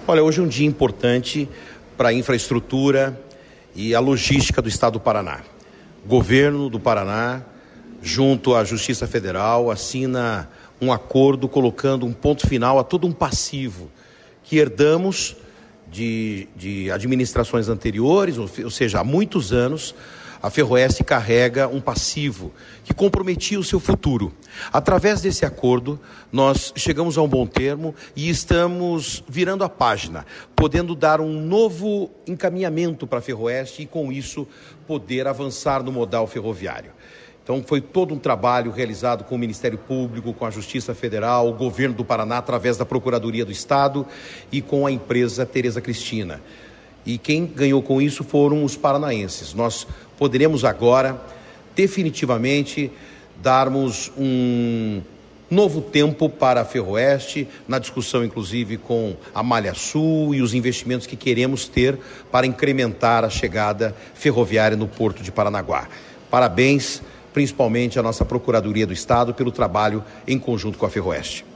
Olha, hoje é um dia importante para a infraestrutura e a logística do Estado do Paraná. O governo do Paraná, junto à Justiça Federal, assina um acordo colocando um ponto final a todo um passivo que herdamos de administrações anteriores, ou seja, há muitos anos, a Ferroeste carrega um passivo que comprometia o seu futuro. Através desse acordo, nós chegamos a um bom termo e estamos virando a página, podendo dar um novo encaminhamento para a Ferroeste e, com isso, poder avançar no modal ferroviário. Então, foi todo um trabalho realizado com o Ministério Público, com a Justiça Federal, o Governo do Paraná, através da Procuradoria do Estado e com a empresa Tereza Cristina. E quem ganhou com isso foram os paranaenses. Nós poderemos agora, definitivamente, darmos um novo tempo para a Ferroeste, na discussão, inclusive, com a Malha Sul e os investimentos que queremos ter para incrementar a chegada ferroviária no Porto de Paranaguá. Parabéns, principalmente, à nossa Procuradoria do Estado pelo trabalho em conjunto com a Ferroeste.